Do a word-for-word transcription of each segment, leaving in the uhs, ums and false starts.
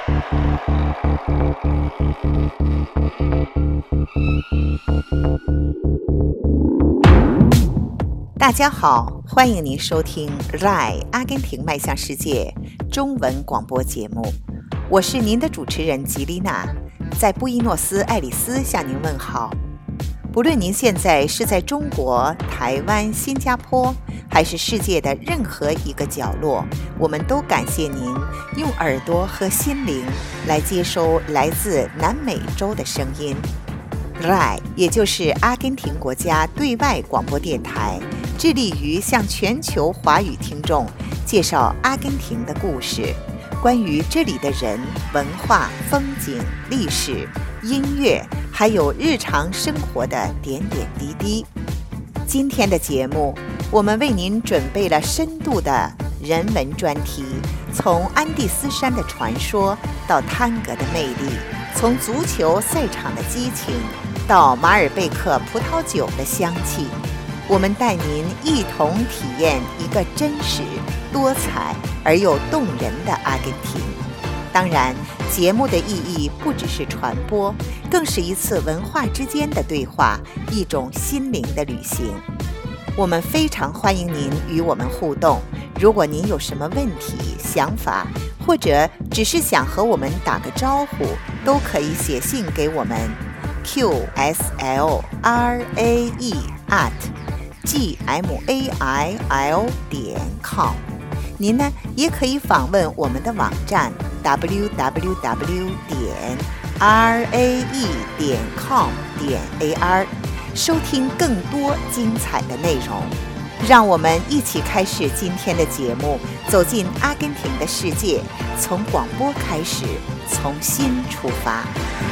大家好，欢迎您收听 R A I 阿根廷迈向世界中文广播节目，我是您的主持人吉丽娜，在布宜诺斯艾利斯向您问好。不论您现在是在中国、台湾、新加坡，还是世界的任何一个角落，我们都感谢您用耳朵和心灵来接收来自南美洲的声音。R A I 也就是阿根廷国家对外广播电台，致力于向全球华语听众介绍阿根廷的故事，关于这里的人、文化、风景、历史、音乐，还有日常生活的点点滴滴。今天的节目，我们为您准备了深度的人文专题，从安第斯山的传说到探戈的魅力，从足球赛场的激情到马尔贝克葡萄酒的香气，我们带您一同体验一个真实、多彩而又动人的阿根廷。当然，节目的意义不只是传播，更是一次文化之间的对话，一种心灵的旅行。我们非常欢迎您与我们互动，如果您有什么问题、想法，或者只是想和我们打个招呼，都可以写信给我们 q s l r a e at g m a i l 点 com。 您呢也可以访问我们的网站 w w w 点 r a e 点 com 点 a r， 收听更多精彩的内容。让我们一起开始今天的节目，走进阿根廷的世界，从广播开始，从心出发。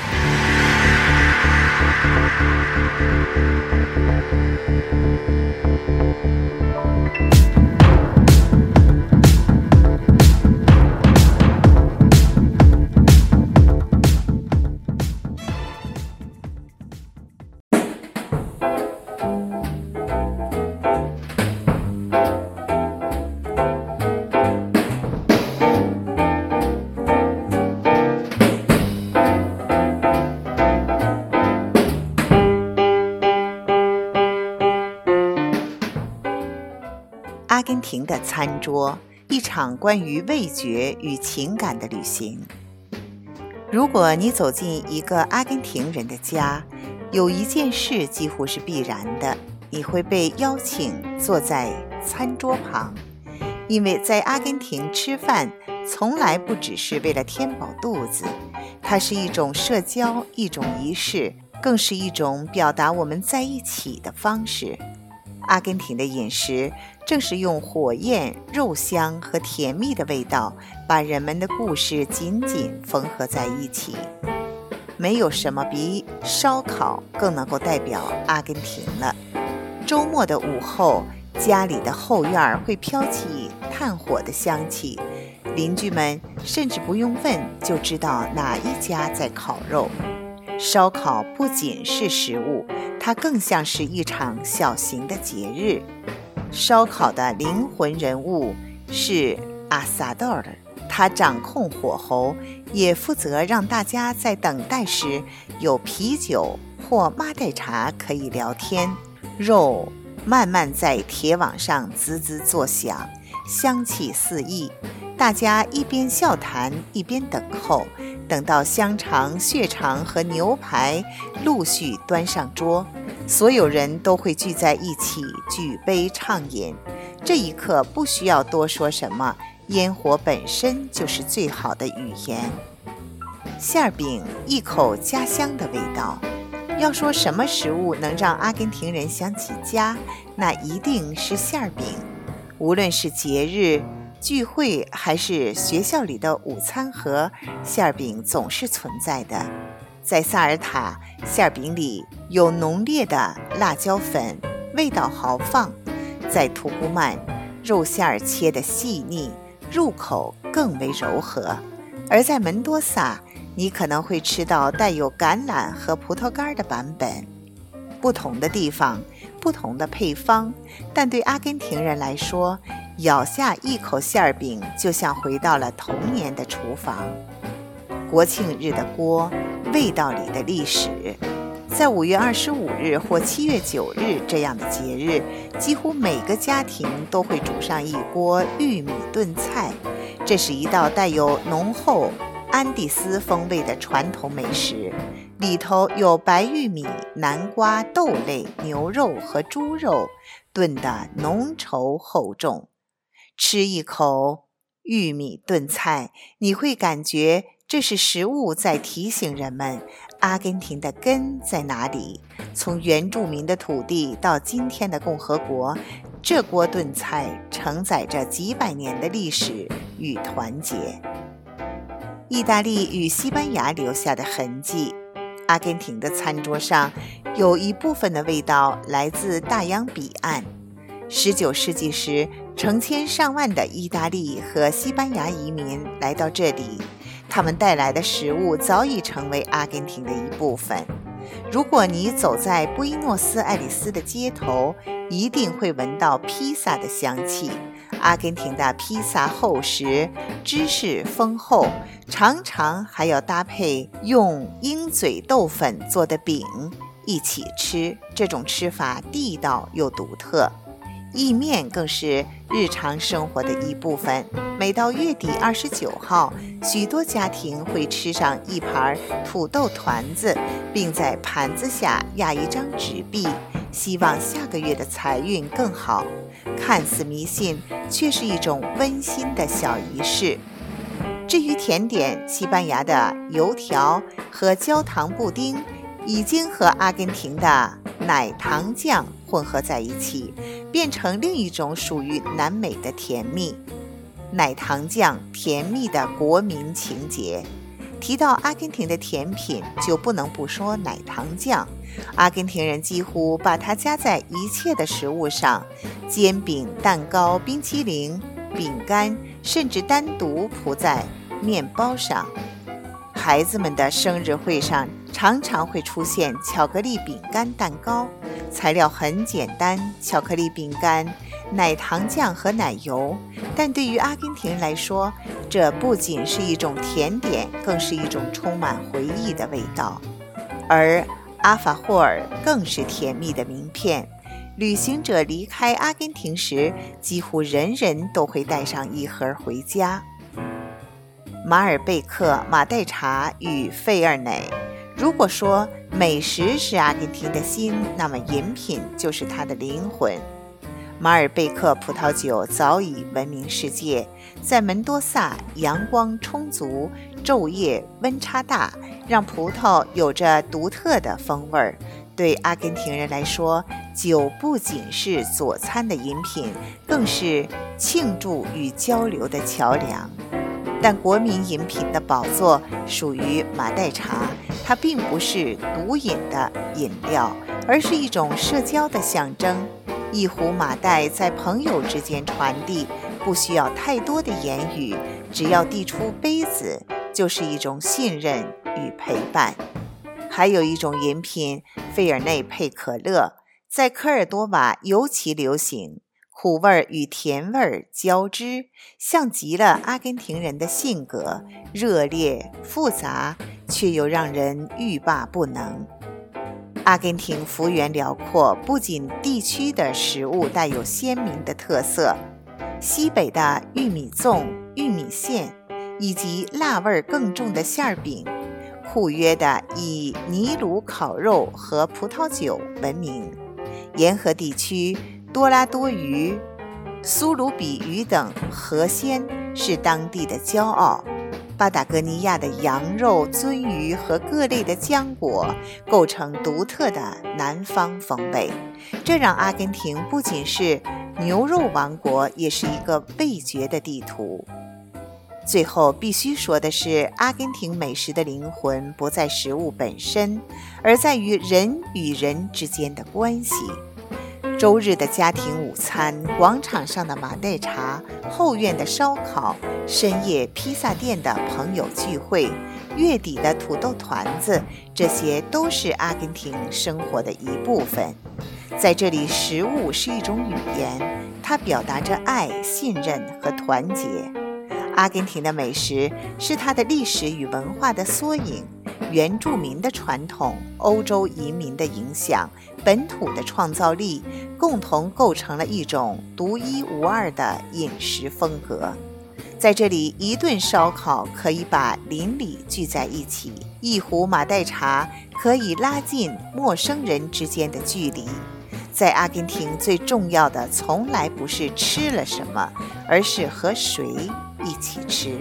阿根廷的餐桌，一场关于味觉与情感的旅行。如果你走进一个阿根廷人的家，有一件事几乎是必然的，你会被邀请坐在餐桌旁。因为在阿根廷吃饭从来不只是为了填饱肚子，它是一种社交，一种仪式，更是一种表达我们在一起的方式。阿根廷的饮食正是用火焰、肉香和甜蜜的味道，把人们的故事紧紧缝合在一起。没有什么比烧烤更能够代表阿根廷了。周末的午后，家里的后院会飘起炭火的香气，邻居们甚至不用问就知道哪一家在烤肉。烧烤不仅是食物，它更像是一场小型的节日。烧烤的灵魂人物是阿萨德尔，他掌控火候，也负责让大家在等待时有啤酒或马黛茶可以聊天。肉慢慢在铁网上滋滋作响，香气四溢，大家一边笑谈一边等候，等到香肠、血肠和牛排陆续端上桌，所有人都会聚在一起举杯畅饮。这一刻不需要多说什么，烟火本身就是最好的语言。馅饼，一口家乡的味道。要说什么食物能让阿根廷人想起家，那一定是馅饼。无论是节日、聚会还是学校里的午餐盒，馅饼总是存在的。在萨尔塔，馅饼里有浓烈的辣椒粉，味道豪放。在图古曼，肉馅切得细腻，入口更为柔和。而在门多萨，你可能会吃到带有橄榄和葡萄干的版本。不同的地方，不同的配方，但对阿根廷人来说，咬下一口馅饼就像回到了童年的厨房。 国庆日的锅，味道里的历史。在五月二十五日或七月九日这样的节日，几乎每个家庭都会煮上一锅玉米炖菜，这是一道带有浓厚安第斯风味的传统美食，里头有白玉米、南瓜、豆类、牛肉和猪肉炖得浓稠厚重。吃一口玉米炖菜，你会感觉这是食物在提醒人们阿根廷的根在哪里。从原住民的土地到今天的共和国，这锅炖菜承载着几百年的历史与团结。意大利与西班牙留下的痕迹，阿根廷的餐桌上有一部分的味道来自大洋彼岸。十九世纪时，成千上万的意大利和西班牙移民来到这里，他们带来的食物早已成为阿根廷的一部分。如果你走在布宜诺斯艾利斯的街头，一定会闻到披萨的香气。阿根廷的披萨厚实，芝士丰厚，常常还要搭配用鹰嘴豆粉做的饼一起吃，这种吃法地道又独特。意面更是日常生活的一部分。每到月底二十九号，许多家庭会吃上一盘土豆团子，并在盘子下压一张纸币，希望下个月的财运更好。看似迷信，却是一种温馨的小仪式。至于甜点，西班牙的油条和焦糖布丁已经和阿根廷的奶糖酱混合在一起，变成另一种属于南美的甜蜜。奶糖酱，甜蜜的国民情节。提到阿根廷的甜品，就不能不说奶糖酱。阿根廷人几乎把它加在一切的食物上，煎饼、蛋糕、冰淇淋、饼干，甚至单独铺在面包上。孩子们的生日会上常常会出现巧克力饼干蛋糕，材料很简单，巧克力饼干、奶糖酱和奶油。但对于阿根廷人来说，这不仅是一种甜点，更是一种充满回忆的味道。而阿法霍尔更是甜蜜的名片，旅行者离开阿根廷时，几乎人人都会带上一盒回家。马尔贝克、马黛茶与费尔内。如果说美食是阿根廷的心，那么饮品就是它的灵魂。马尔贝克葡萄酒早已闻名世界，在门多萨阳光充足，昼夜温差大，让葡萄有着独特的风味儿。对阿根廷人来说，酒不仅是佐餐的饮品，更是庆祝与交流的桥梁。但国民饮品的宝座属于马黛茶，它并不是毒饮的饮料，而是一种社交的象征。一壶马黛在朋友之间传递，不需要太多的言语，只要递出杯子，就是一种信任与陪伴。还有一种饮品，费尔内配可乐，在科尔多瓦尤其流行，苦味与甜味交织，像极了阿根廷人的性格，热烈复杂，却又让人欲罢不能。阿根廷幅员辽阔，不仅地区的食物带有鲜明的特色，西北的玉米粽、玉米馅，以及辣味更重的馅饼，库约的以尼鲁烤肉和葡萄酒闻名。沿河地区多拉多鱼、苏鲁比鱼等河鲜是当地的骄傲。巴达哥尼亚的羊肉、鳟鱼和各类的浆果构成独特的南方风味，这让阿根廷不仅是牛肉王国，也是一个味觉的地图。最后必须说的是，阿根廷美食的灵魂不在食物本身，而在于人与人之间的关系。周日的家庭午餐，广场上的马黛茶，后院的烧烤，深夜披萨店的朋友聚会，月底的土豆团子，这些都是阿根廷生活的一部分。在这里，食物是一种语言，它表达着爱、信任和团结。 阿根廷的美食是它的历史与文化的缩影，原住民的传统、欧洲移民的影响、本土的创造力，共同构成了一种独一无二的饮食风格。在这里，一顿烧烤可以把邻里聚在一起，一壶马黛茶可以拉近陌生人之间的距离。在阿根廷，最重要的从来不是吃了什么，而是和谁一起吃。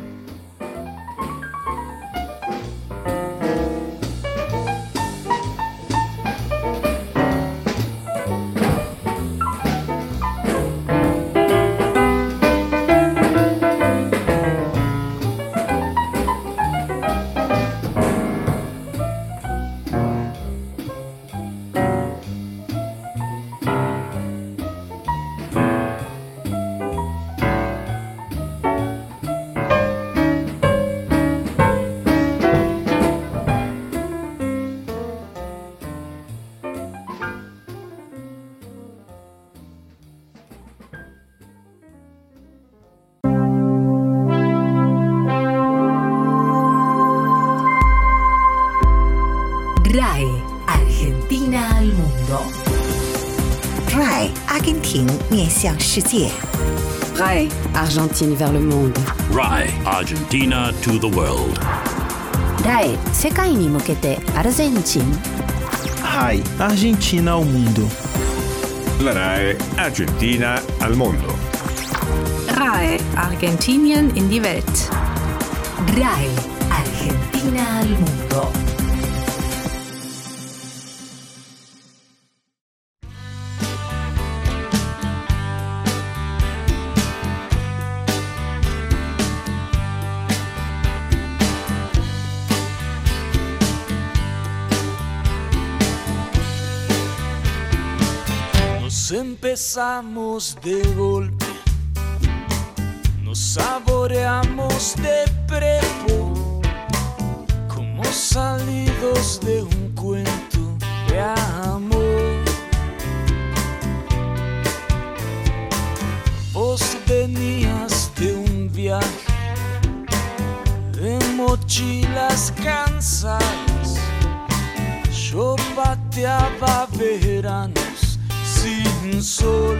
R A E Argentina al mundo. R A E 阿根廷面向世界。 R A E Argentine vers le monde. R A E Argentina to the world. R A E 世界に向けてアルゼンチン。 R A E Argentina ao mundo. La R A E Argentina al mondo. R A E Argentinien in die Welt. R A E Argentina al mundo. Empezamos de golpe, nos saboreamos de prepo, como salidos de un cuento de amor. Vos venías de un viaje, de mochilas cansadas, yo pateaba veranos sin sol,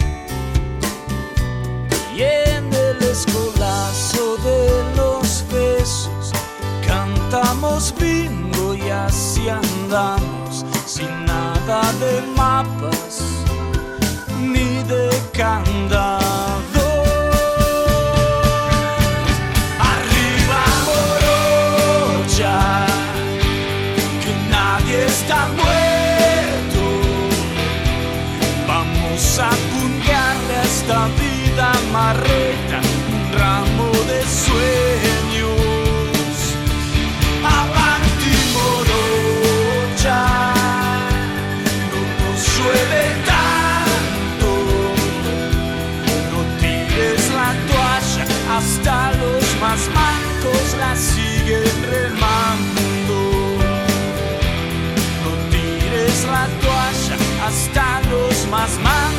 y en el escolazo de los besos cantamos bingo y así andamos, sin nada de mapas ni de candado. Arriba morocha, que nadie está muerto. A puntearle a esta vida marreta un ramo de sueños. Avanti morocha, no nos llueve tanto, no tires la toalla, hasta los más mancos la siguen remando. No tires la toalla, hasta los más mancos.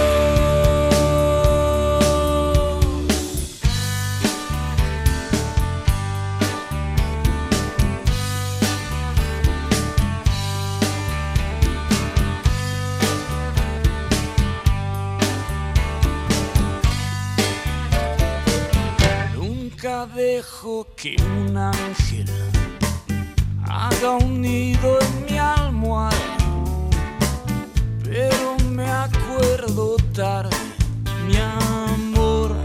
Nunca dejo que un ángel haga un nido en mi almohada, pero me acuerdo tarde, mi amor.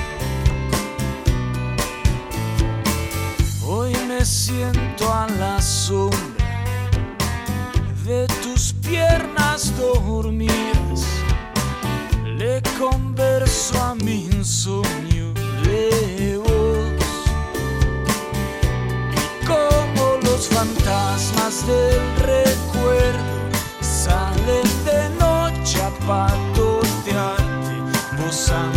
Hoy me siento a la sombra de tus piernas dormidas, le converso a mi insomnio de vos, y como los fantasmas del recuerdo salen de noche a patotearte, vos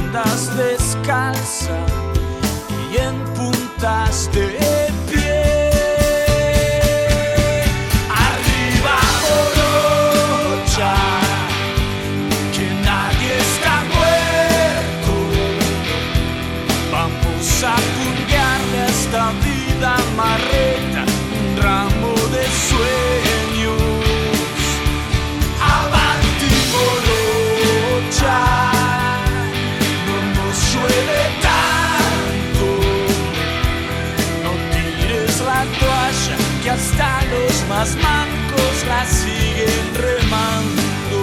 Vamos a puntearle a esta vida marreta un ramo de sueños. Avanti morocha, no nos llueve tanto. No tires la toalla, que hasta los más mancos la siguen remando.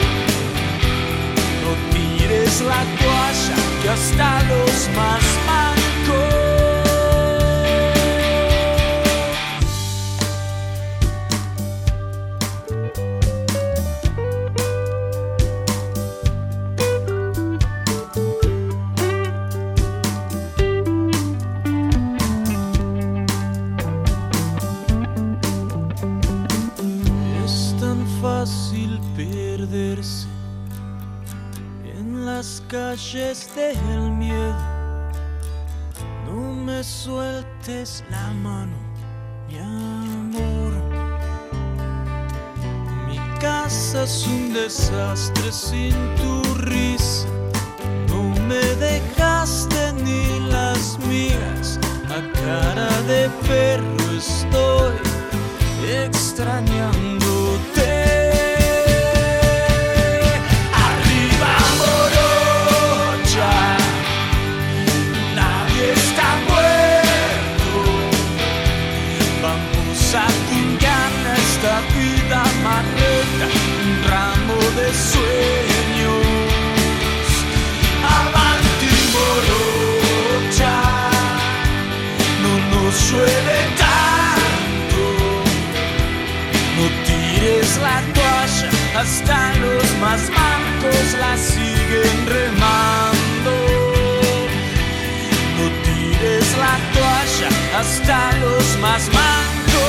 No tires la toalla, que hasta los más mancos. Es tan fácil perderse en las calles del miedo. No me sueltes la mano, mi amor. Mi casa es un desastre sin tu risa. No me dejaste ni las migas. A cara de perro estoy extrañándote. Esta vida marreta, un ramo de sueños. Avanti morocha, no nos llueve tanto. No tires la toalla, hasta los más mancos la siguen remando. No tires la toalla, hasta los más mancos.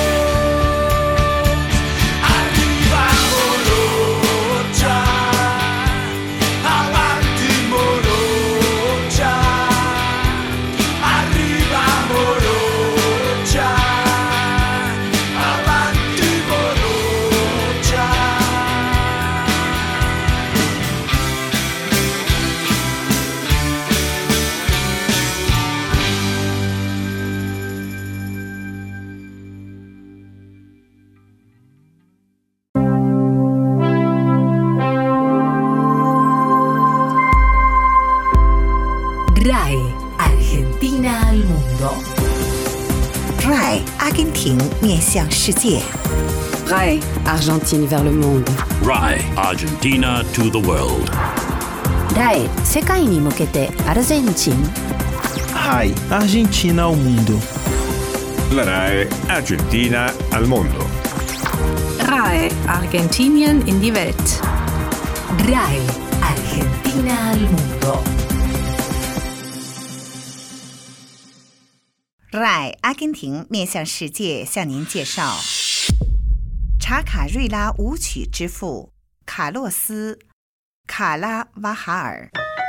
R A E Argentina al mundo. R A E 阿根廷面向世界。 R A E Argentine vers le monde. R A E Argentina to the world. R A E 世界に向けてアルゼンチン。 R A E Argentina ao mundo. La R A E Argentina al mundo. R A E Argentinien in die Welt. R A E Argentina al mundo. R A E 阿根廷面向世界向您介绍查卡瑞拉舞曲之父卡洛斯·卡拉瓦哈尔。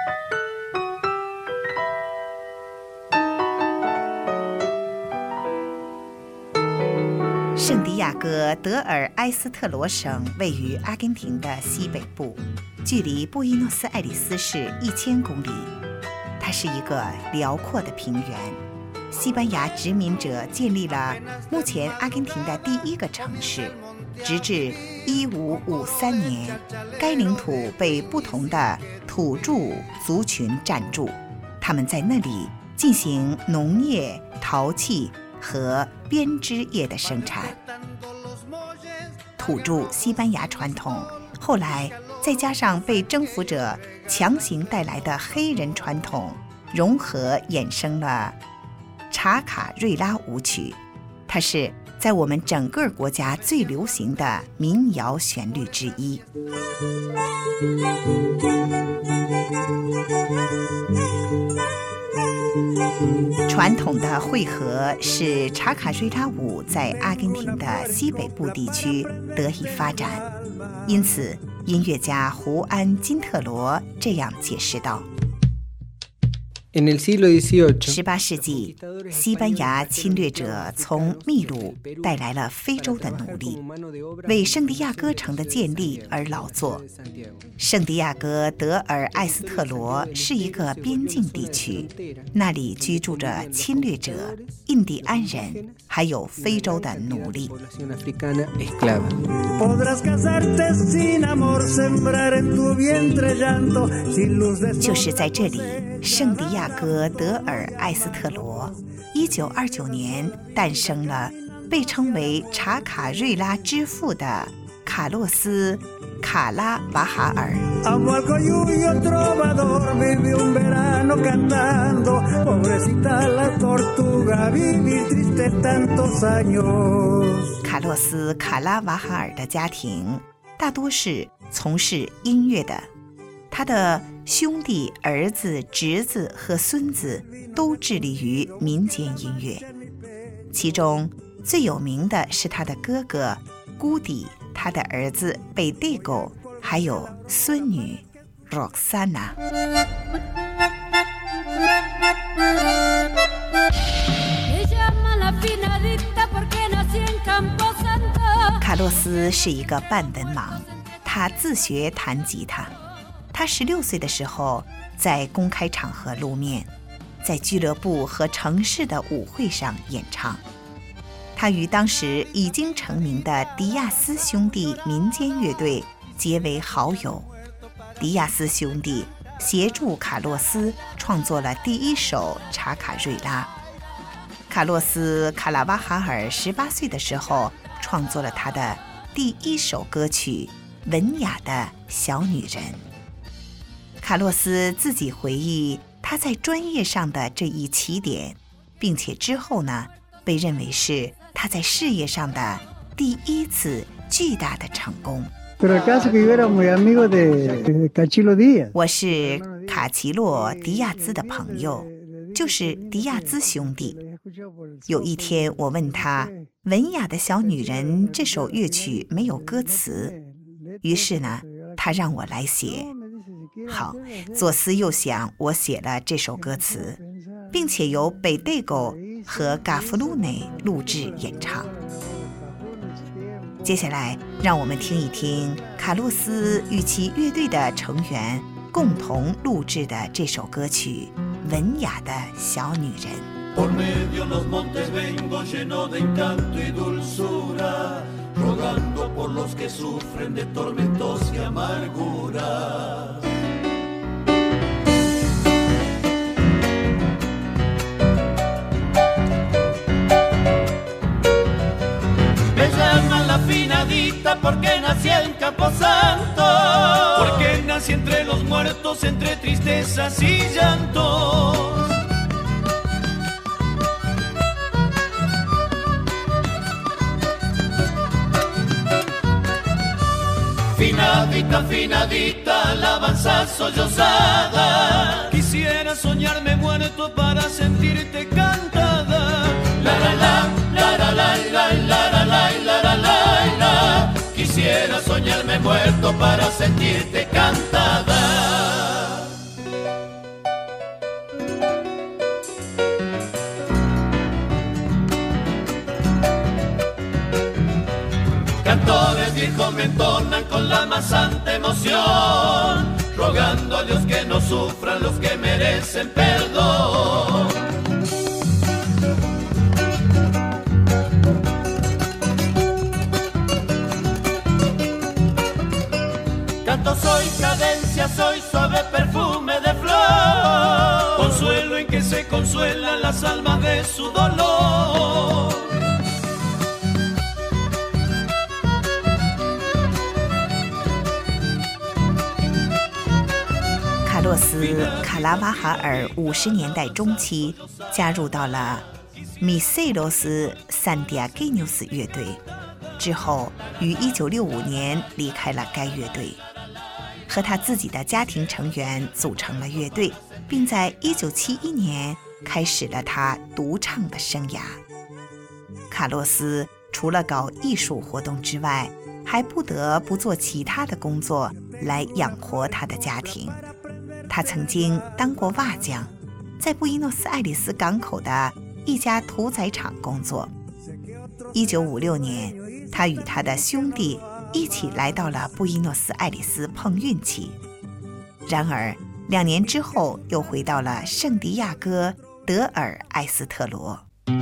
圣地亚哥德尔埃斯特罗省位于阿根廷的西北部，距离布宜诺斯艾利斯市一千公里。它是一个辽阔的平原。西班牙殖民者建立了目前阿根廷的第一个城市，直至一五五三年，该领土被不同的土著族群占住，他们在那里进行农业、陶器和编织业的生产。土著西班牙传统，后来再加上被征服者强行带来的黑人传统，融合衍生了查卡瑞拉舞曲。它是在我们整个国家最流行的民谣旋律之一。传统的汇合使查卡瑞拉舞在阿根廷的西北部地区得以发展，因此音乐家胡安·金特罗这样解释道十八世纪，西班牙侵略者从秘鲁带来了非洲的奴隶，为圣地亚哥城的建立而劳作。圣地亚哥德尔艾斯特罗是一个边境地区，那里居住着侵略者、印第安人，还有非洲的奴隶。就是在这里，圣地亚哥德尔艾斯特罗一九二九年诞生了被称为查卡瑞拉之父的卡洛斯·卡拉瓦哈尔。卡洛斯·卡拉瓦哈尔的家庭大多是从事音乐的，他的兄弟、儿子、侄子和孙子都致力于民间音乐，其中最有名的是他的哥哥古迪，他的儿子贝蒂狗，还有孙女 Roxana。 卡洛斯是一个半文盲，他自学弹吉他。他十六岁的时候在公开场合露面，在俱乐部和城市的舞会上演唱。他与当时已经成名的迪亚斯兄弟民间乐队结为好友。迪亚斯兄弟协助卡洛斯创作了第一首查卡瑞拉。卡洛斯·卡拉瓦哈尔十八岁的时候创作了他的第一首歌曲《文雅的小女人》。卡洛斯自己回忆他在专业上的这一起点，并且之后呢，被认为是他在事业上的第一次巨大的成功。我是卡奇洛·迪亚兹的朋友，就是迪亚兹兄弟。有一天我问他，《文雅的小女人》这首乐曲没有歌词，于是呢，他让我来写。好，左思右想，我写了这首歌词，并且由贝蒂狗和嘎弗鲁内录制演唱。接下来让我们听一听卡洛斯与其乐队的成员共同录制的这首歌曲《文雅的小女人》。Por medio los montes vengo lleno de encanto y dulzura, rogando por los que sufren de tormentos y amarguras. Me llaman la finadita porque nací en Camposanto, porque nací entre los muertos, entre tristezas y llantos.Finadita, finadita, alabanza sollozada. Quisiera soñarme muerto para sentirte cantada. La la la, la la la, la la la la, la la la la. Quisiera soñarme muerto para sentirte cantada.Cantores viejos me entonan con la más santa emoción, rogando a Dios que no sufran los que merecen perdón. Canto soy cadencia, soy suave perfume de flor, consuelo en que se consuelan las almas de su dolor.卡洛斯·卡拉瓦哈尔五十年代中期加入到了米塞罗斯·桑迪亚盖纽斯乐队，之后于一九六五年离开了该乐队，和他自己的家庭成员组成了乐队，并在一九七一年开始了他独唱的生涯。卡洛斯除了搞艺术活动之外，还不得不做其他的工作来养活他的家庭。他曾经当过瓦匠， 在布宜诺斯艾利斯港口的一家屠宰场工作。一九五六年，他与他的兄弟一起来到了布宜诺斯艾利斯碰运气。然而两年之后又回到了圣地亚哥德尔埃斯特罗。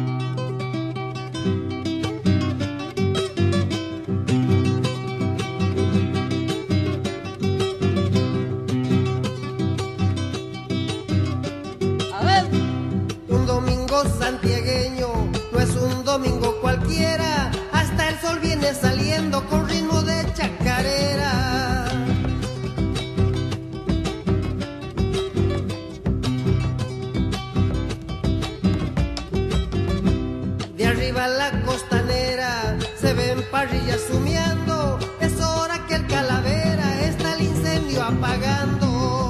Parrillas humeando, es hora que el calavera está el incendio apagando.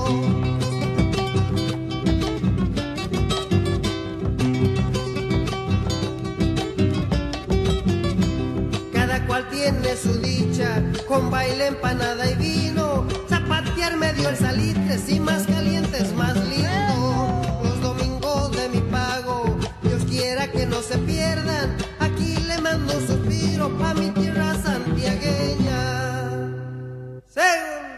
Cada cual tiene su dicha, con baile, empanada y vino, zapatear medio el salitre, si más caliente es más lindo. Los domingos de mi pago, Dios quiera que no se pierdan, aquí le mando un suspiro pa' mi tierra santiagueña. Segunda.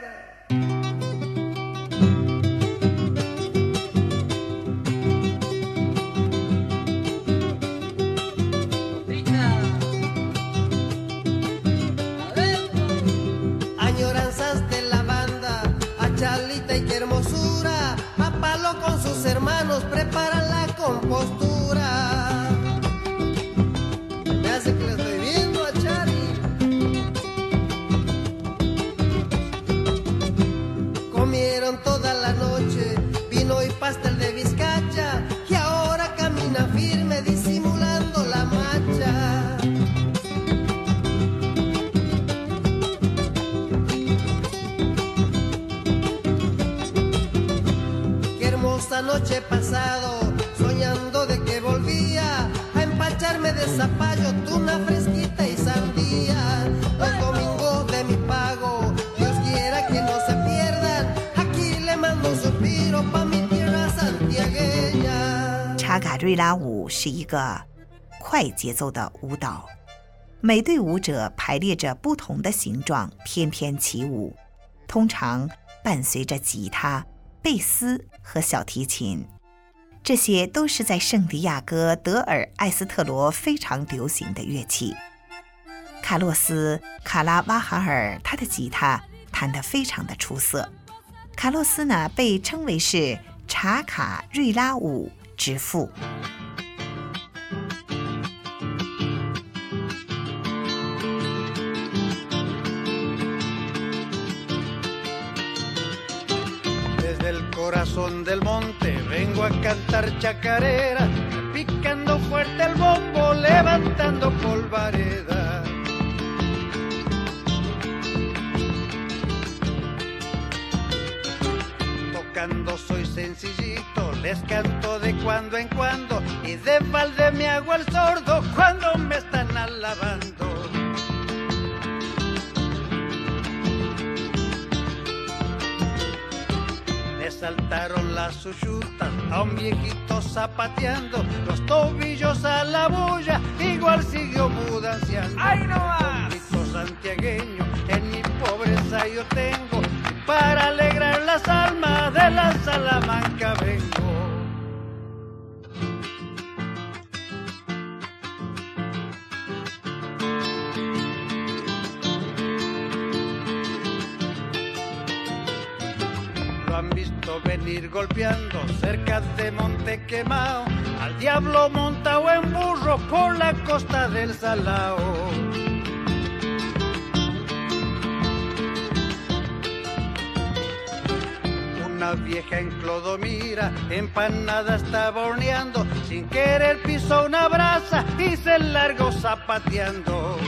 Añoranzas de la banda, a Charlita y qué hermosura, a Palo con sus hermanos preparan la compostura. Me hace que le estoy viendo a Charlie. Comieron toda la noche vino y pastel de bizcacha, y ahora camina firme disimulando la marcha. Qué hermosa noche pasado, soñando de que volvía a empacharme de zapallo, tuna fresquita y sandía. Los domingos de mi pago, Dios quiera que no se pierdan, aquí le mando un suspiro pa' mi tierra santiagueña。 查卡瑞拉舞是一个快节奏的舞蹈，每对舞者排列着不同的形状，翩翩起舞，通常伴随着吉他、贝斯和小提琴。这些都是在圣地亚哥德尔埃斯特罗非常流行的乐器。卡洛斯·卡拉瓦哈尔他的吉他弹得非常的出色。卡洛斯呢，被称为是查卡瑞拉舞之父。 Corazón del monte, vengo a cantar chacarera, picando fuerte el bombo, levantando polvareda. Tocando soy sencillito, les canto de cuando en cuando, y de balde me hago el sordo cuando me están alabando. Saltaron las suchutas a un viejito zapateando, los tobillos a la bulla, igual siguió mudanciando. ¡Ay, no más! Bonito santiagueño, en mi pobreza yo tengo, para alegrar las almas de la Salamanca vengo. Han visto venir golpeando cerca de Monte Quemao, al diablo montado en burro por la costa del Salao. Una vieja en Clodomira, empanada estaba horneando, sin querer pisó una brasa y se largó zapateando.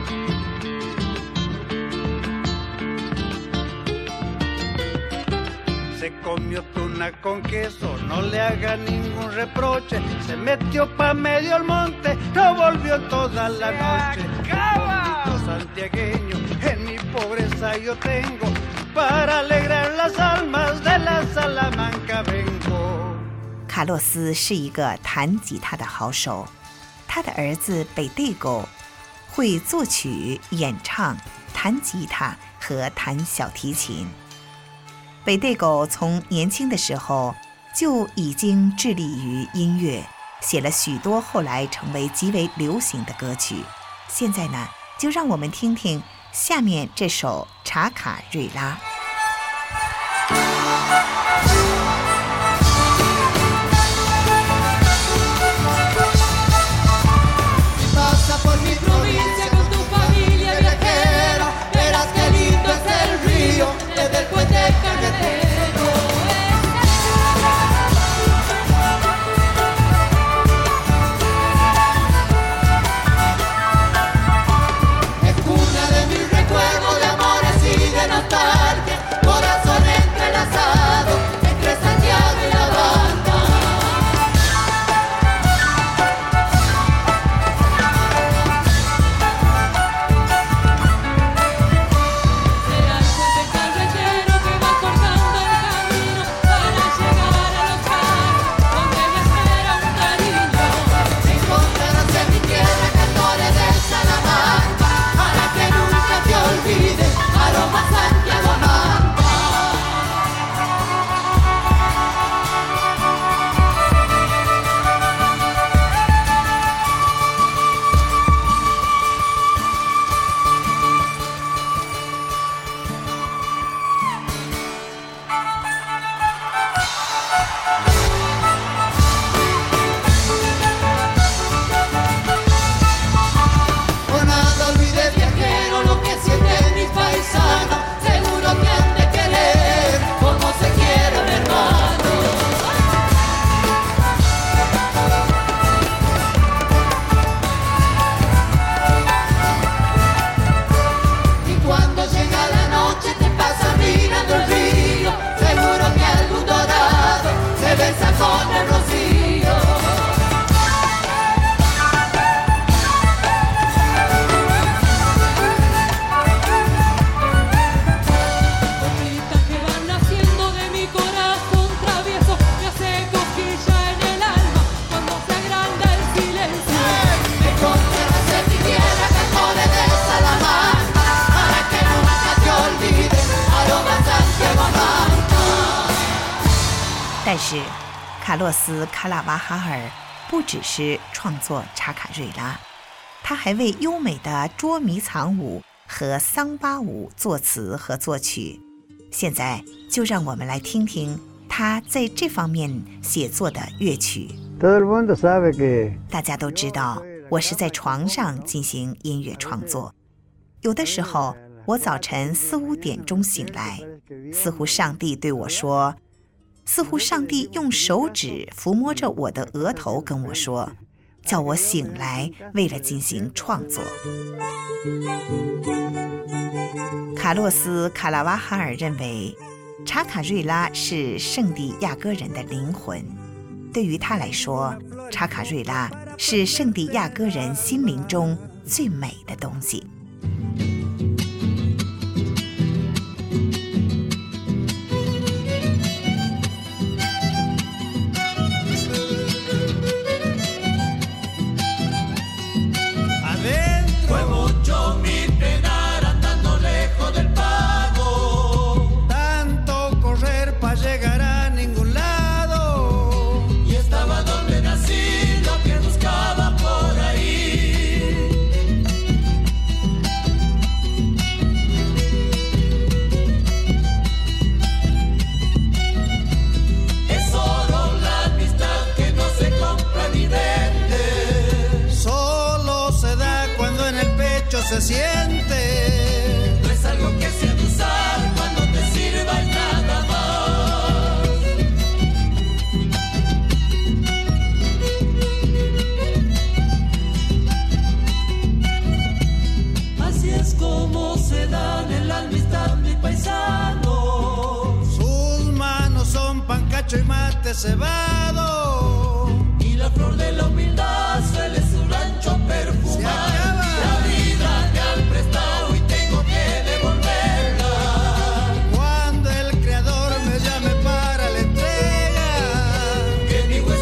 Se comió tuna con queso, no le haga ningún reproche. Se metió pa' medio el monte, no volvió toda la noche. Bonito santiagueño, en mi pobreza yo tengo, para alegrar las almas de la Salamanca vengo. 卡洛斯是一个弹吉他的好手，他的儿子北蒂狗会作曲、演唱、弹吉他和弹小提琴。北蒂狗从年轻的时候就已经致力于音乐，写了许多后来成为极为流行的歌曲。现在呢，就让我们听听下面这首《查卡瑞拉》。但是卡洛斯·卡拉瓦哈尔不只是创作查卡瑞拉，他还为优美的捉迷藏舞和桑巴舞作词和作曲。现在就让我们来听听他在这方面写作的乐曲。大家都知道，我是在床上进行音乐创作。有的时候，我早晨四五点钟醒来，似乎上帝对我说，似乎上帝用手指抚摸着我的额头跟我说，叫我醒来，为了进行创作。卡洛斯·卡拉瓦哈尔认为，查卡瑞拉是圣地亚哥人的灵魂。对于他来说，查卡瑞拉是圣地亚哥人心灵中最美的东西。 Se siente, no es algo que se ha de usar cuando te sirva y nada más. Así es como se dan en la amistad mi paisano. Sus manos son pancacho y mate cebado, y la flor de la humildad suele su rancho perfumar. Cuando el creador me llame para la entrega, que mi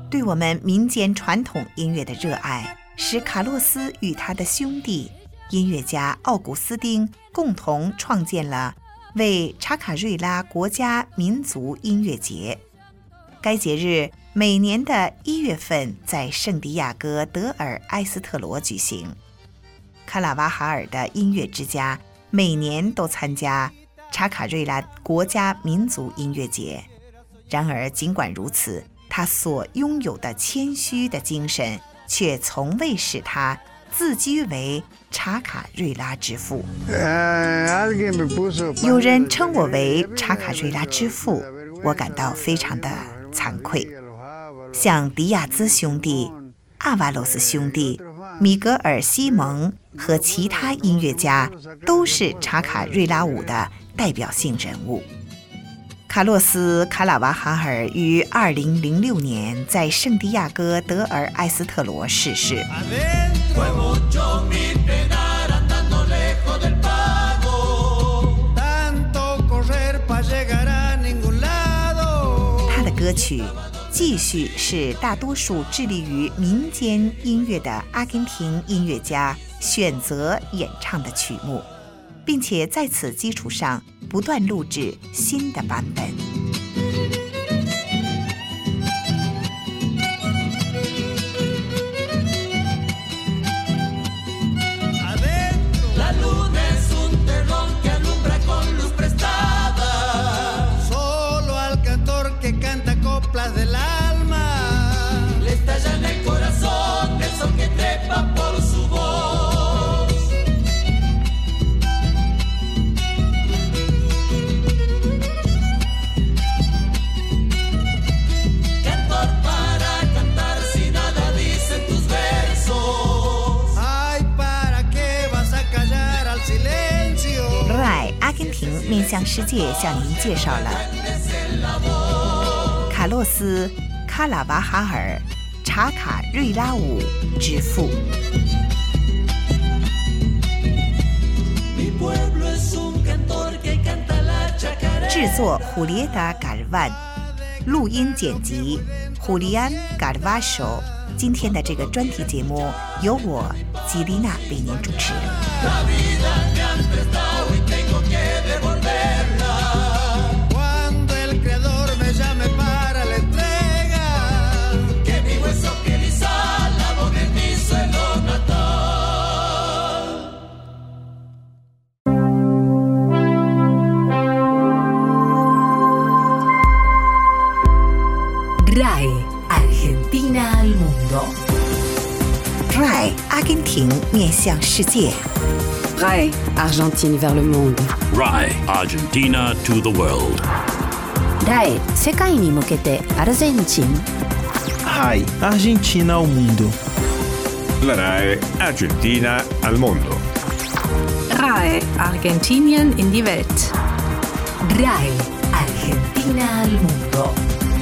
对我们民间传统音乐的热爱，使卡洛斯与他的兄弟音乐家奥古斯丁共同创建了为查卡瑞拉国家民族音乐节。该节日每年的一月份在圣地亚哥德尔埃斯特罗举行。卡拉瓦哈尔的音乐之家每年都参加查卡瑞拉国家民族音乐节。然而尽管如此，他所拥有的谦虚的精神却从未使他自居为查卡瑞拉之父。有人称我为查卡瑞拉之父，我感到非常的惭愧。像迪亚兹兄弟、阿瓦罗斯兄弟、米格尔西蒙和其他音乐家都是查卡瑞拉舞的代表性人物。卡洛斯·卡拉瓦哈尔于二零零六年在圣地亚哥德尔埃斯特罗逝世。他的歌曲继续是大多数致力于民间音乐的阿根廷音乐家选择演唱的曲目，并且在此基础上不断录制新的版本。面向世界向您介绍了卡洛斯·卡拉瓦哈尔查卡瑞拉舞之父。制作胡列达·嘎尔万，录音剪辑胡利安·嘎尔瓦索。今天的这个专题节目由我吉丽娜为您主持。 R A I Argentina al mundo。 R A I 阿根廷面向世界。 R A I Argentine vers le monde。 R A I Argentina to the world。 R A I 世界に向けてアルゼンチン。 R A I Argentina ao mundo。 La R A I Argentina al mundo。 R A I Argentinien in die Welt。 R A I Argentina al mundo。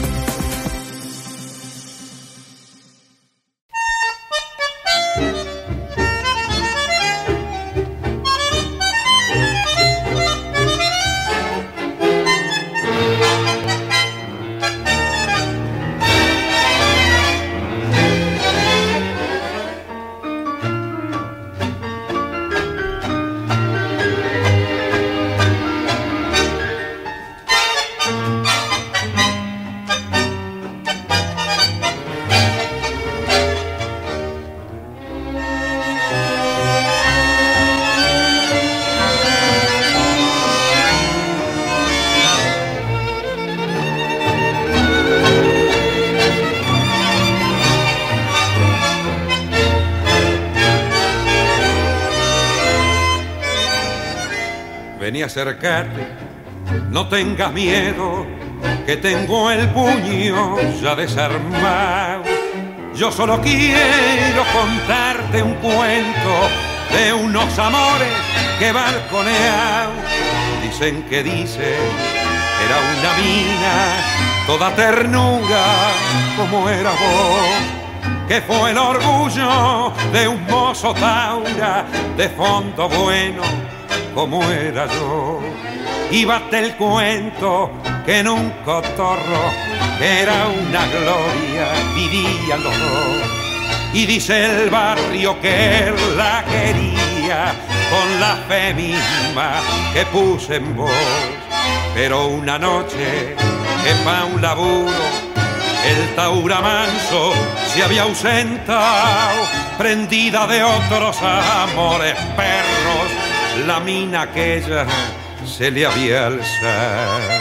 Vení, acércate, no tengas miedo, que tengo el puño ya desarmado. Yo solo quiero contarte un cuento de unos amores que balconean. Dicen que dicen, era una mina, toda ternura como era vos, que fue el orgullo de un mozo taura de fondo bueno como era yo. Y bate el cuento que en un cotorro que era una gloria vivían los dos. Y dice el barrio que él la quería con la fe misma que puse en voz. Pero una noche que pa' un laburo el taura manso se había ausentado, prendida de otros amores perros, la mina aquella se le había alzado.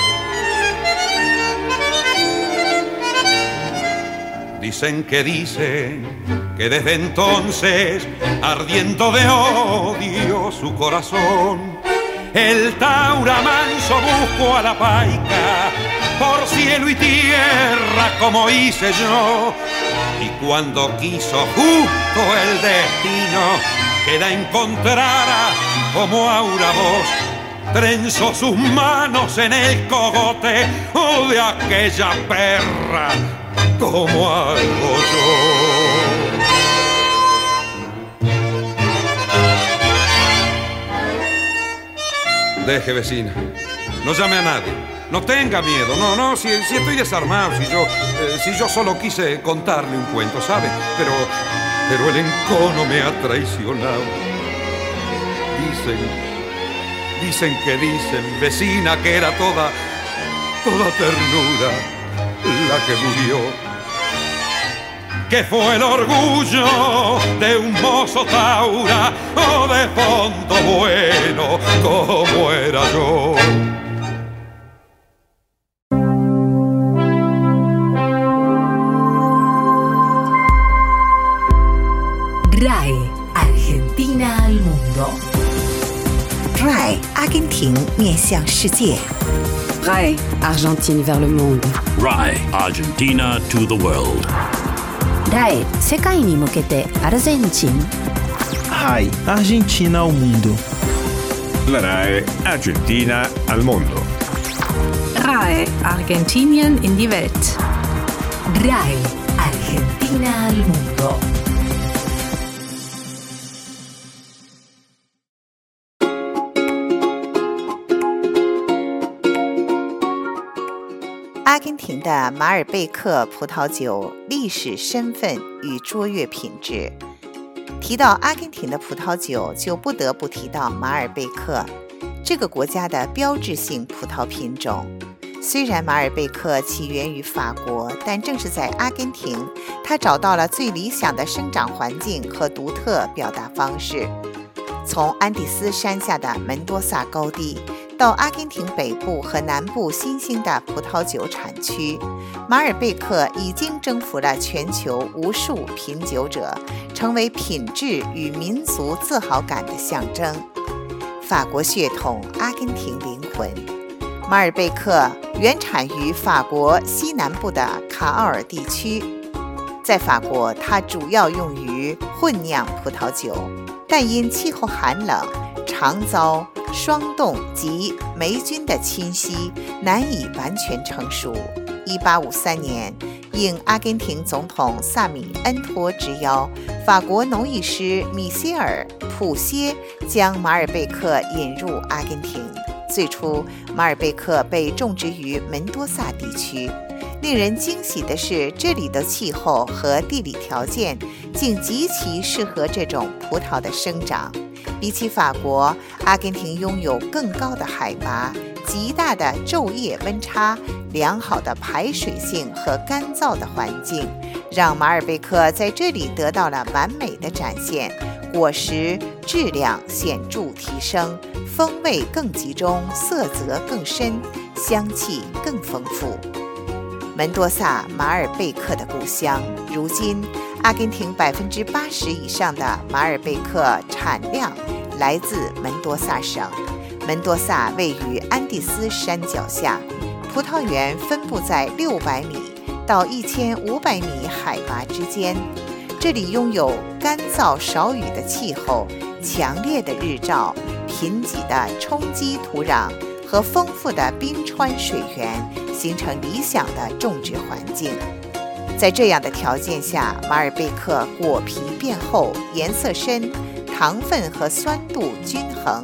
Dicen que dicen que desde entonces, ardiendo de odio su corazón, el taura manso buscó a la paica por cielo y tierra como hice yo. Y cuando quiso justo el destino que la encontrara como aura voz, trenzó sus manos en el cogote oh, de aquella perra como hago yo. Deje, vecina, no llame a nadie, no tenga miedo, no, no, si, si estoy desarmado, si yo, eh, si yo solo quise contarle un cuento, ¿sabe? Pero, pero el encono me ha traicionado. Dicen, dicen que dicen, vecina, que era toda, toda ternura la que murió. Que fue el orgullo de un mozo taura o de fondo bueno como era yo. R A E Argentina al mundo. R A E 阿根廷面向世界。 R A E Argentine vers le monde. R A E Argentina to the world. R A E 世界に向けてアルゼンチン。 R A E Argentina ao mundo. La R A E Argentina al mundo. R A E Argentinien in die Welt. R A E Argentina al mundo. 《阿根廷的马尔贝克葡萄酒历史身份与卓越品质》。提到阿根廷的葡萄酒，就不得不提到马尔贝克，这个国家的标志性葡萄品种。虽然马尔贝克起源于法国，但正是在阿根廷，它找到了最理想的生长环境和独特表达方式。从安第斯山下的门多萨高地，到阿根廷北部和南部新兴的葡萄酒产区，马尔贝克已经征服了全球无数品酒者，成为品质与民族自豪感的象征。法国血统，阿根廷灵魂。马尔贝克原产于法国西南部的卡奥尔地区，在法国它主要用于混酿葡萄酒，但因气候寒冷，常遭霜冻及霉菌的侵袭，难以完全成熟。一八五三年，应阿根廷总统萨米恩托之邀，法国农艺师米歇尔·普歇将马尔贝克引入阿根廷。最初，马尔贝克被种植于门多萨地区。令人惊喜的是，这里的气候和地理条件竟极其适合这种葡萄的生长。比起法国，阿根廷拥有更高的海拔、极大的昼夜温差、良好的排水性和干燥的环境，让马尔贝克在这里得到了完美的展现，果实质量显著提升，风味更集中，色泽更深，香气更丰富。门多萨，马尔贝克的故乡，如今阿根廷百分之八十以上的马尔贝克产量来自门多萨省。门多萨位于安第斯山脚下，葡萄园分布在六百米到一千五百米海拔之间。这里拥有干燥少雨的气候、强烈的日照、贫瘠的冲积土壤和丰富的冰川水源，形成理想的种植环境。在这样的条件下，马尔贝克果皮变厚，颜色深，糖分和酸度均衡，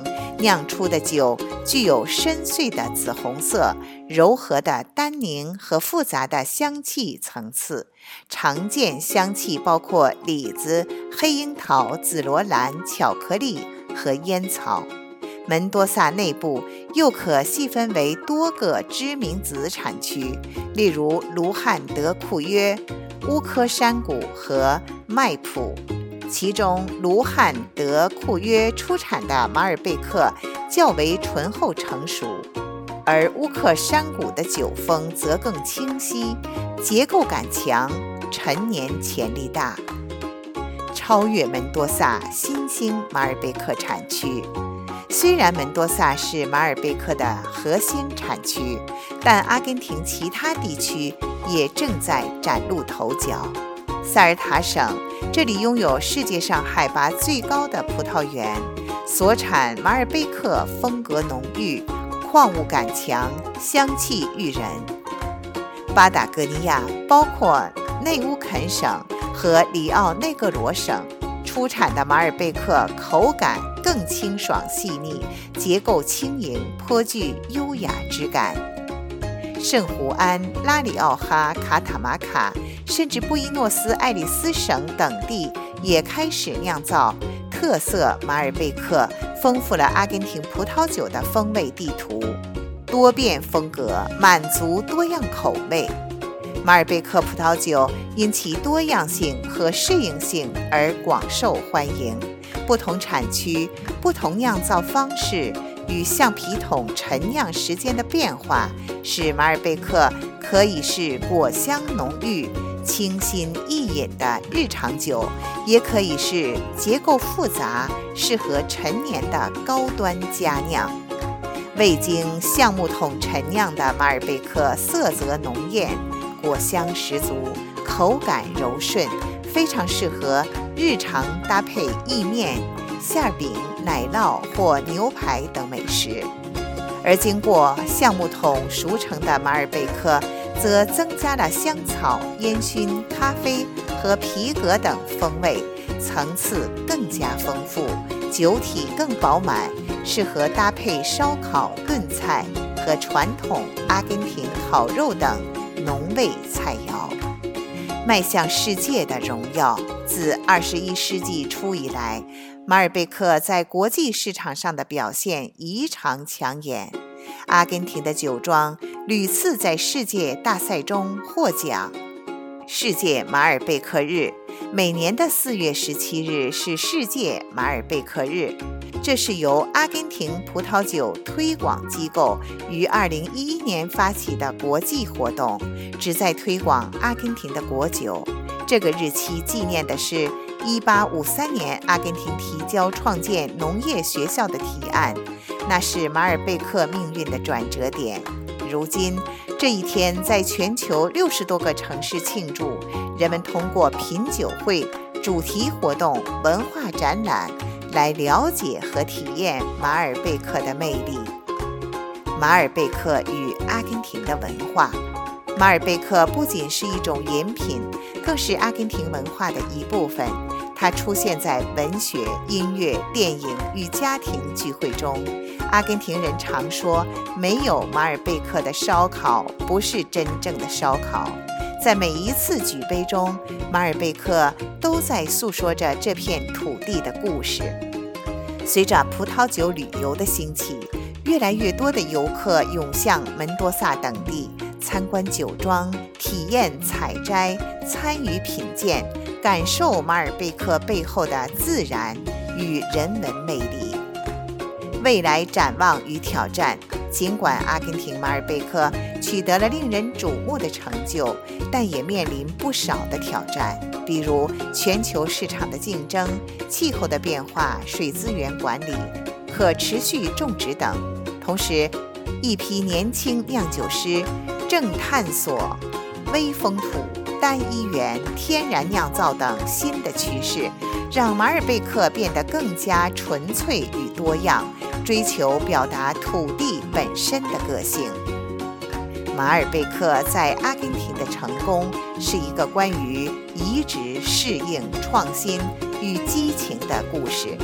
酿出的酒具有深邃的紫红色、柔和的单宁和复杂的香气层次。常见香气包括李子、黑樱桃、紫罗兰、巧克力和烟草。门多萨内部又可细分为多个知名子产区，例如卢汉德库约、乌科山谷和麦普。其中卢汉德库约出产的马尔贝克较为醇厚成熟，而乌克山谷的酒风则更清晰，结构感强，陈年潜力大，超越门多萨新兴马尔贝克产区。虽然门多萨是马尔贝克的核心产区，但阿根廷其他地区也正在崭露头角。塞尔塔省，这里拥有世界上海拔最高的葡萄园，所产马尔贝克风格浓郁，矿物感强，香气郁人。巴达哥尼亚包括内乌肯省和里奥内戈罗省，出产的马尔贝克口感更清爽细腻，结构轻盈，颇具优雅质感。圣胡安、拉里奥哈、卡塔马卡，甚至布宜诺斯艾利斯省等地也开始酿造特色马尔贝克，丰富了阿根廷葡萄酒的风味地图，多变风格，满足多样口味。马尔贝克葡萄酒因其多样性和适应性而广受欢迎。不同产区、不同酿造方式与橡皮桶陈酿时间的变化，使马尔贝克可以是果香浓郁、清新易饮的日常酒，也可以是结构复杂、适合陈年的高端佳酿。未经橡木桶陈酿的马尔贝克色泽浓艳，果香十足，口感柔顺，非常适合日常搭配意面、馅饼、奶酪或牛排等美食。而经过橡木桶熟成的马尔贝克则增加了香草、烟熏、咖啡和皮革等风味，层次更加丰富，酒体更饱满，适合搭配烧烤、炖菜和传统阿根廷烤肉等浓味菜肴。迈向世界的荣耀，自二十一世纪初以来，马尔贝克在国际市场上的表现异常抢眼。阿根廷的酒庄屡次在世界大赛中获奖。世界马尔贝克日，每年的四月十七日是世界马尔贝克日，这是由阿根廷葡萄酒推广机构于二零一一年发起的国际活动，旨在推广阿根廷的国酒。这个日期纪念的是一八五三年阿根廷提交创建农业学校的提案，那是马尔贝克命运的转折点。如今这一天在全球六十多个城市庆祝，人们通过品酒会、主题活动、文化展览来了解和体验马尔贝克的魅力。马尔贝克与阿根廷的文化。马尔贝克不仅是一种饮品，更是阿根廷文化的一部分。它出现在文学、音乐、电影与家庭聚会中。阿根廷人常说，没有马尔贝克的烧烤不是真正的烧烤。在每一次举杯中，马尔贝克都在诉说着这片土地的故事。随着葡萄酒旅游的兴起，越来越多的游客涌向门多萨等地，参观酒庄，体验采摘，参与品鉴，感受马尔贝克背后的自然与人文魅力。未来展望与挑战。尽管阿根廷马尔贝克取得了令人瞩目的成就，但也面临不少的挑战，比如全球市场的竞争、气候的变化、水资源管理、可持续种植等。同时，一批年轻酿酒师正探索微风土、单一园、天然酿造等新的趋势，让马尔贝克变得更加纯粹与多样，追求表达土地本身的个性。马尔贝克在阿根廷的成功是一个关于移植、适应、创新与激情的故事。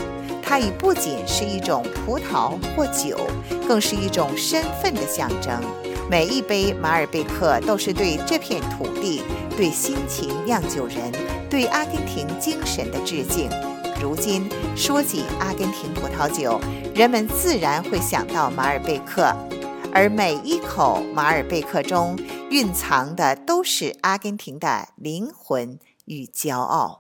它已不仅是一种葡萄或酒，更是一种身份的象征。每一杯马尔贝克都是对这片土地、对辛勤酿酒人、对阿根廷精神的致敬。如今说起阿根廷葡萄酒，人们自然会想到马尔贝克，而每一口马尔贝克中蕴藏的都是阿根廷的灵魂与骄傲。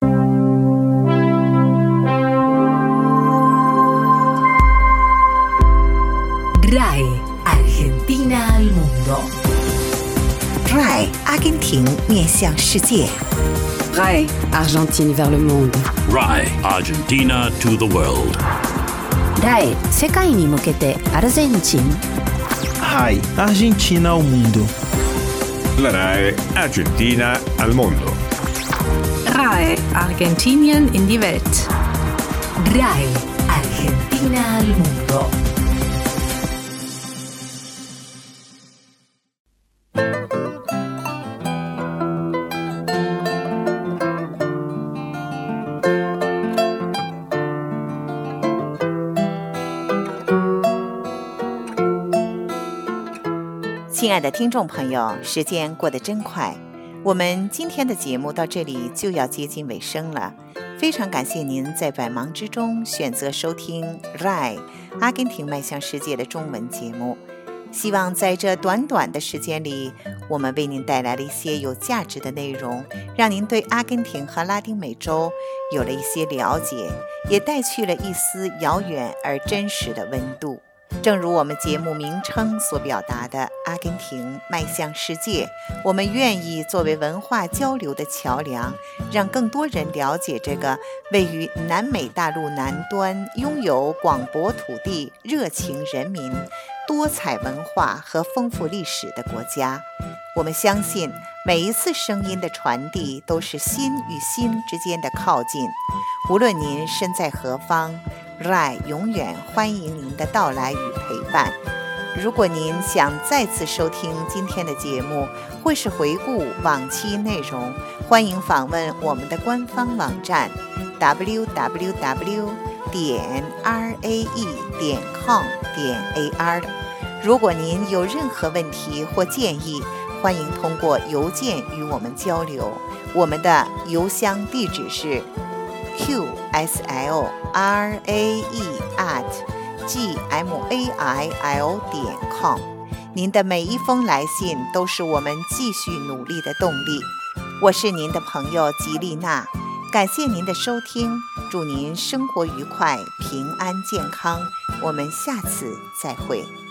R A I Argentina al mundo. R A I 阿根廷面向世界。 R A I Argentine vers le monde. R A I Argentina to the world. R A I 世界に向けてアルゼンチン。 R A I Argentina ao mundo. La R A I Argentina al mondo. R A I Argentinien in die Welt. R A I Argentina al mundo. 亲爱的听众朋友，时间过得真快，我们今天的节目到这里就要接近尾声了。非常感谢您在百忙之中选择收听 R A I 阿根廷迈向世界的中文节目。希望在这短短的时间里，我们为您带来了一些有价值的内容，让您对阿根廷和拉丁美洲有了一些了解，也带去了一丝遥远而真实的温度。正如我们节目名称所表达的，阿根廷迈向世界，我们愿意作为文化交流的桥梁，让更多人了解这个位于南美大陆南端、拥有广博土地、热情人民、多彩文化和丰富历史的国家。我们相信，每一次声音的传递都是心与心之间的靠近。无论您身在何方，R A I 永远欢迎您的到来与陪伴。如果您想再次收听今天的节目，或是回顾往期内容，欢迎访问我们的官方网站 w w w 点 r a e 点 com 点 a r。如果您有任何问题或建议，欢迎通过邮件与我们交流。我们的邮箱地址是q s l r a e at g m a i l 点 com。 您的每一封来信都是我们继续努力的动力。我是您的朋友吉丽娜，感谢您的收听，祝您生活愉快、平安健康，我们下次再会。